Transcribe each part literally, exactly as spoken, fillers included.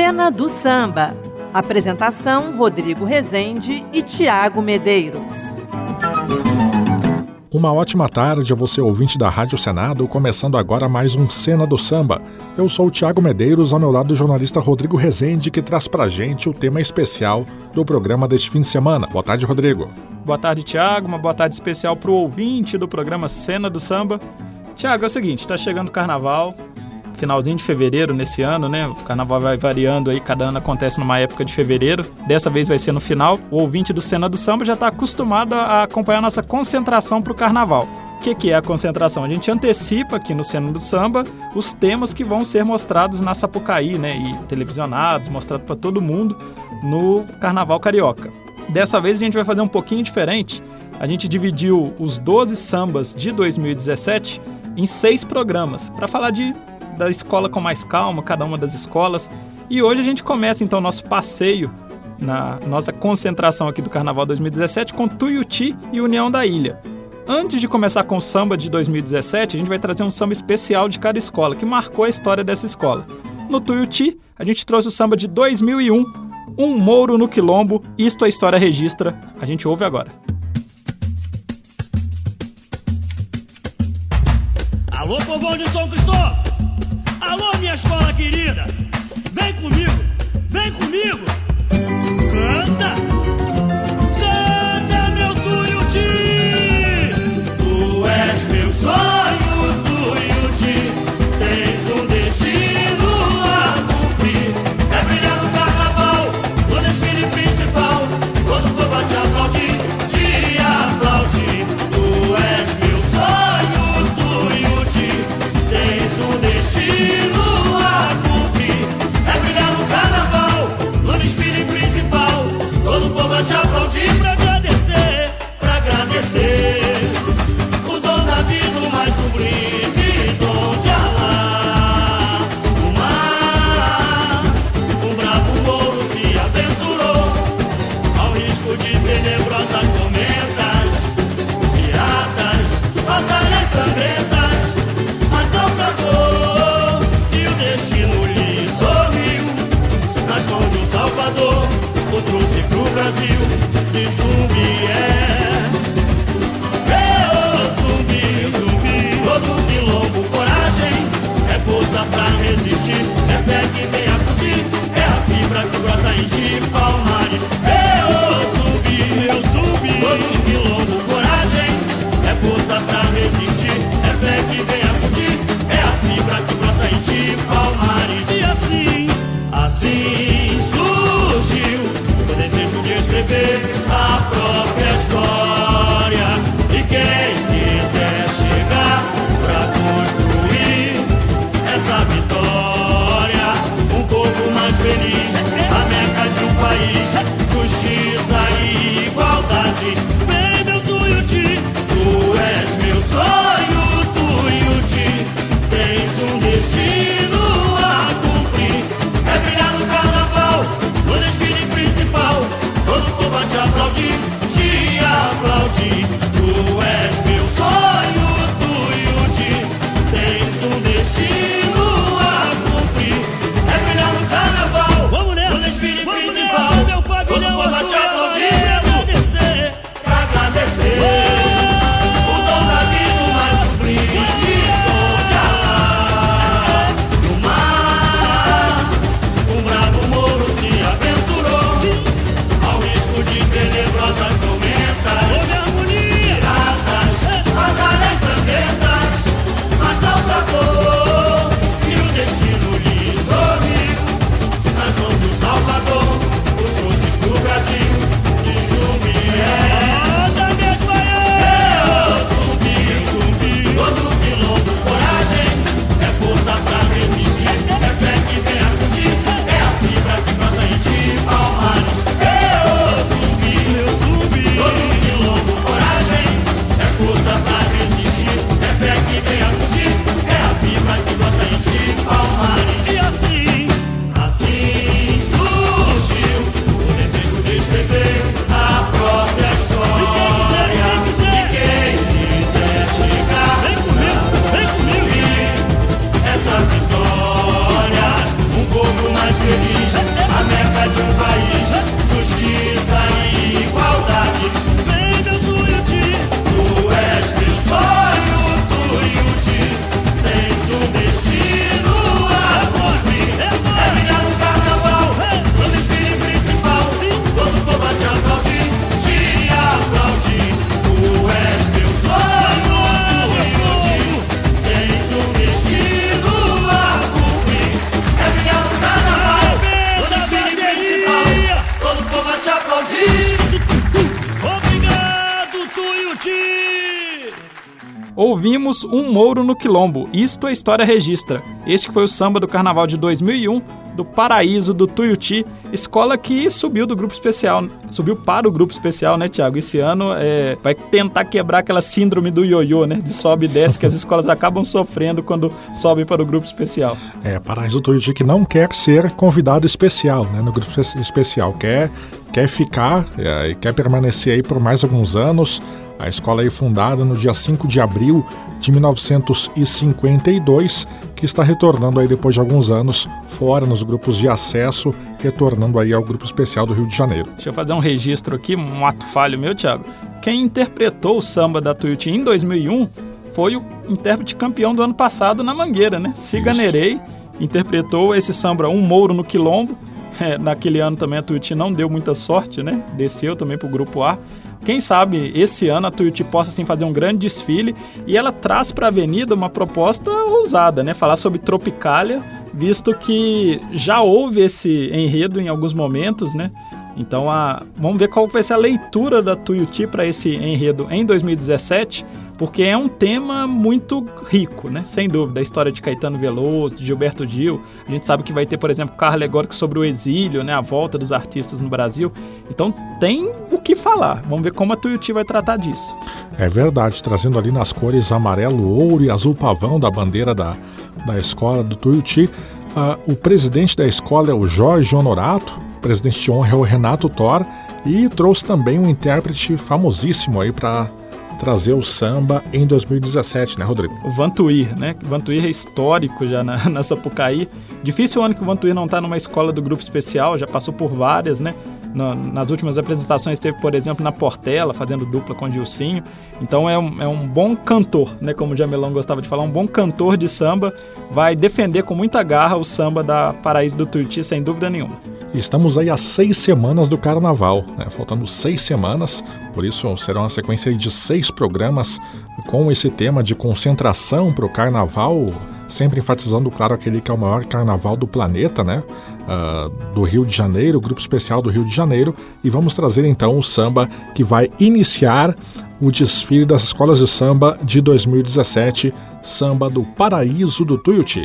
Cena do Samba. Apresentação: Rodrigo Rezende e Tiago Medeiros. Uma ótima tarde a você, ouvinte da Rádio Senado, começando agora mais um Cena do Samba. Eu sou o Tiago Medeiros, ao meu lado o jornalista Rodrigo Rezende, que traz pra gente o tema especial do programa deste fim de semana. Boa tarde, Rodrigo. Boa tarde, Tiago. Uma boa tarde especial pro ouvinte do programa Cena do Samba. Tiago, é o seguinte, tá chegando o Carnaval, finalzinho de fevereiro nesse ano, né? O Carnaval vai variando aí, cada ano acontece numa época de fevereiro. Dessa vez vai ser no final. O ouvinte do Cena do Samba já está acostumado a acompanhar a nossa concentração para o Carnaval. O que, que é a concentração? A gente antecipa aqui no Cena do Samba os temas que vão ser mostrados na Sapucaí, né? E televisionados, mostrados para todo mundo no Carnaval Carioca. Dessa vez a gente vai fazer um pouquinho diferente. A gente dividiu os doze sambas de dois mil e dezessete em seis programas para falar de da escola com mais calma, cada uma das escolas. E hoje a gente começa então nosso passeio, na nossa concentração aqui do Carnaval dois mil e dezessete com Tuiuti e União da Ilha. Antes de começar com o samba de dois mil e dezessete, a gente vai trazer um samba especial de cada escola, que marcou a história dessa escola. No Tuiuti, a gente trouxe o samba de dois mil e um, Um Mouro no Quilombo, Isto a História Registra. A gente ouve agora. Alô, povão de São Cristóvão! Alô, minha escola querida! Vem comigo! Vem comigo! Canta! Canta, meu Tuiuti! Tu és meu sonho, Tuiuti. Tens um destino a cumprir. É brilhar no carnaval, no desfile principal. Todo o povo a te aplaudir, te aplaudir. Tu és meu sonho, Tuiuti. Tens um destino a cumprir. É brilhar no carnaval, no desfile principal. Todo o povo a te aplaudir pra agradecer, pra agradecer o dom da vida, o mais sublime dom de Alá. O mar, um bravo mouro se aventurou ao risco de tenebrosas tormentas, piratas, batalhas sangrentas, mas naufragou e o destino lhe sorriu. Nas mãos de um salvador, o trouxe pro Brasil. E zumbi é, é o zumbi, zumbi. Todo quilombo, coragem, é força pra resistir. É fé que vem acudir, é a fibra que brota em ti, Palmares. É o zumbi, é o zumbi. Todo quilombo, coragem, é força pra resistir. É fé que vem acudir, é a fibra que brota em ti, Palmares. E assim, assim surgiu o desejo de escrever a própria história. E quem quiser chegar pra construir essa vitória, um povo mais feliz, a meca de um país, justiça e igualdade. Vem, meu Tuiuti, tu és meu Ouvimos Um Mouro no Quilombo, Isto a História Registra. Este foi o samba do Carnaval de dois mil e um, do Paraíso do Tuiuti, escola que subiu do grupo especial, subiu para o grupo especial, né, Tiago? Esse ano é, vai tentar quebrar aquela síndrome do ioiô, né, de sobe e desce, que as escolas acabam sofrendo quando sobem para o grupo especial. É, Paraíso do Tuiuti que não quer ser convidado especial, né, no grupo especial, quer, quer ficar é, e quer permanecer aí por mais alguns anos. A escola é fundada no dia cinco de abril de mil novecentos e cinquenta e dois, que está retornando aí depois de alguns anos fora nos grupos de acesso, retornando aí ao grupo especial do Rio de Janeiro. Deixa eu fazer um registro aqui, um ato falho meu, Thiago. Quem interpretou o samba da Tuiuti em dois mil e um foi o intérprete campeão do ano passado na Mangueira, né? Siga Nerei interpretou esse samba Um Mouro no Quilombo. É, naquele ano também a Tuiuti não deu muita sorte, né? Desceu também para o grupo A. Quem sabe esse ano a Tuiuti possa assim, fazer um grande desfile e ela traz para a Avenida uma proposta ousada, né? Falar sobre Tropicália, visto que já houve esse enredo em alguns momentos, né? Então a, vamos ver qual vai ser a leitura da Tuiuti para esse enredo em dois mil e dezessete, porque é um tema muito rico, né? Sem dúvida, a história de Caetano Veloso, de Gilberto Gil. A gente sabe que vai ter, por exemplo, carro alegórico sobre o exílio, né? A volta dos artistas no Brasil. Então tem o que falar. Vamos ver como a Tuiuti vai tratar disso. É verdade, trazendo ali nas cores amarelo, ouro e azul pavão da bandeira da, da escola do Tuiuti. Uh, o presidente da escola é o Jorge Honorato, o presidente de honra é o Renato Thor, e trouxe também um intérprete famosíssimo aí para trazer o samba em dois mil e dezessete, né, Rodrigo? O Vantuir, né? O Vantuir é histórico já na, na Sapucaí. Difícil o ano que o Vantuir não está numa escola do grupo especial, já passou por várias, né? Na, nas últimas apresentações teve, por exemplo, na Portela, fazendo dupla com o Dilcinho. Então é um, é um bom cantor, né? Como o Jamelão gostava de falar, um bom cantor de samba. Vai defender com muita garra o samba da Paraíso do Tuiuti, sem dúvida nenhuma. Estamos aí há seis semanas do Carnaval, né? Faltando seis semanas, por isso será uma sequência de seis programas com esse tema de concentração para o Carnaval, sempre enfatizando, claro, aquele que é o maior carnaval do planeta, né? Uh, do Rio de Janeiro, o Grupo Especial do Rio de Janeiro, e vamos trazer então o samba que vai iniciar o desfile das escolas de samba de dois mil e dezessete, samba do Paraíso do Tuiuti.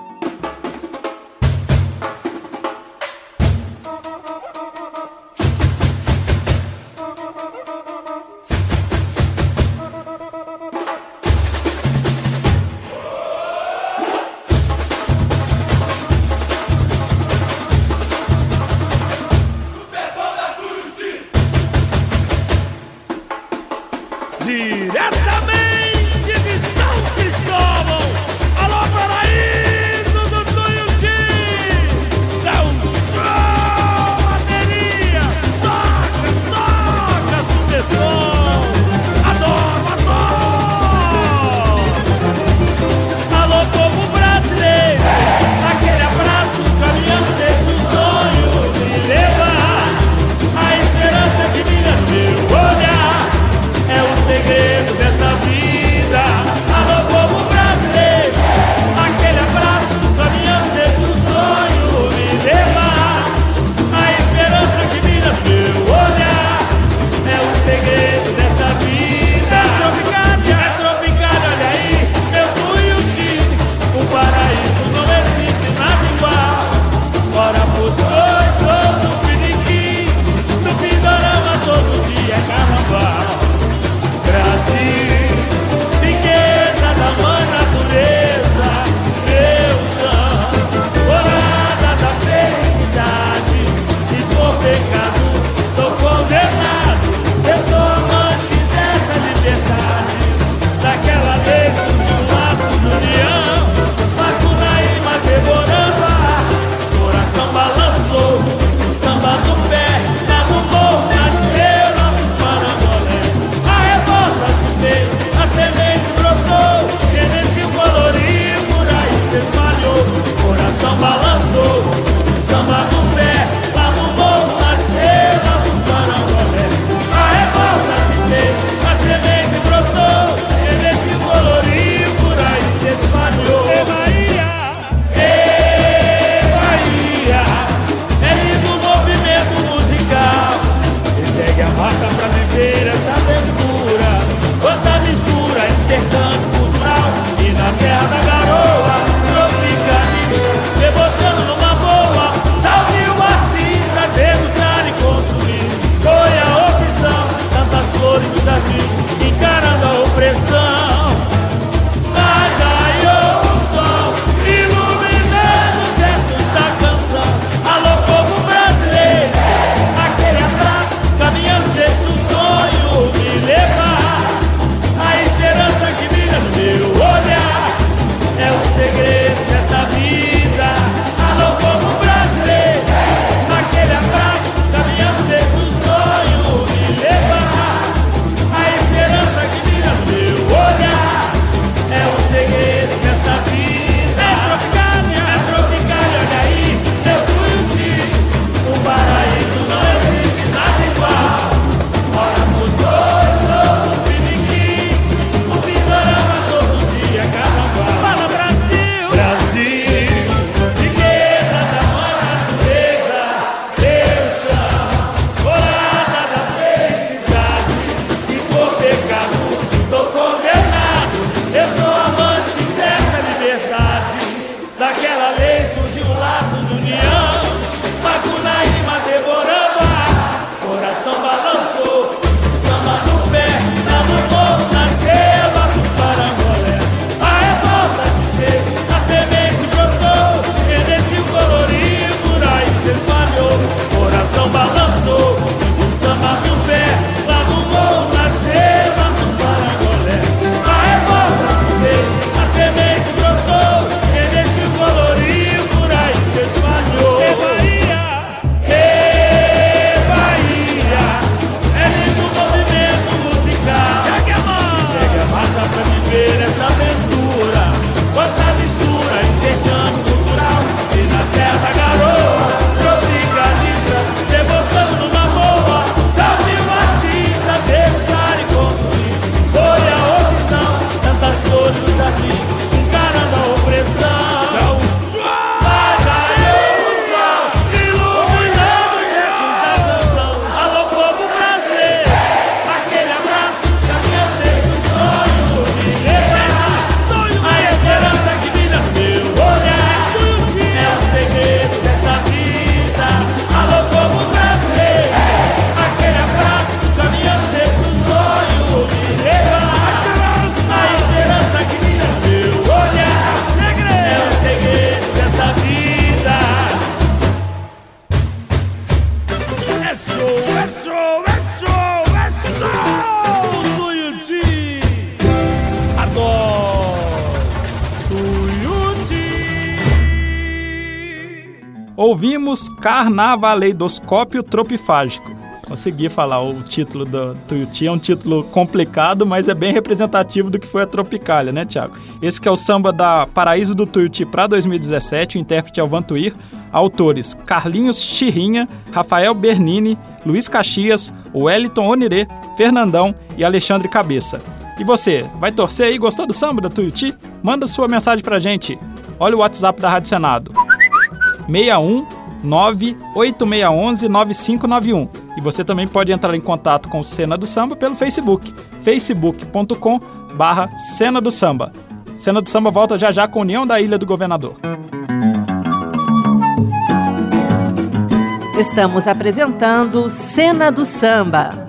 Diretamente de São Cristóvão, alô Paraíso do Tuiuti, dá um show, bateria, toca, toca, sucessor, adoro, adoro. Alô povo brasileiro, aquele abraço caminhando deixa o sonho me levar, a esperança que me dá meu olhar. É o segredo dessa vida. Alô, povo brasileiro, aquele abraço caminhando deixa o sonho me levar. A esperança que vira meu olhar é o segredo dessa vida. É Tropicália, é Tropicália, olha aí, meu Tuiuti. O paraíso não existe nada igual. Bora pros dois, sou do Piniquim. No Pindorama todo dia é carnaval. Graças Ouvimos Carnavaleidoscópio Tropifágico. Consegui falar o título do Tuiuti, é um título complicado, mas é bem representativo do que foi a Tropicália, né, Thiago? Esse que é o samba da Paraíso do Tuiuti para dois mil e dezessete, o intérprete é o Vantuir, autores Carlinhos Chirrinha, Rafael Bernini, Luiz Caxias, Wellington Onirê, Fernandão e Alexandre Cabeça. E você, vai torcer aí? Gostou do samba da Tuiuti? Manda sua mensagem pra gente. Olha o WhatsApp da Rádio Senado. seis um nove oito seis um um nove cinco nove um. E você também pode entrar em contato com o Cena do Samba pelo Facebook, facebook ponto com barra Cena do Samba. Cena do Samba volta já já com União da Ilha do Governador. Estamos apresentando Cena do Samba.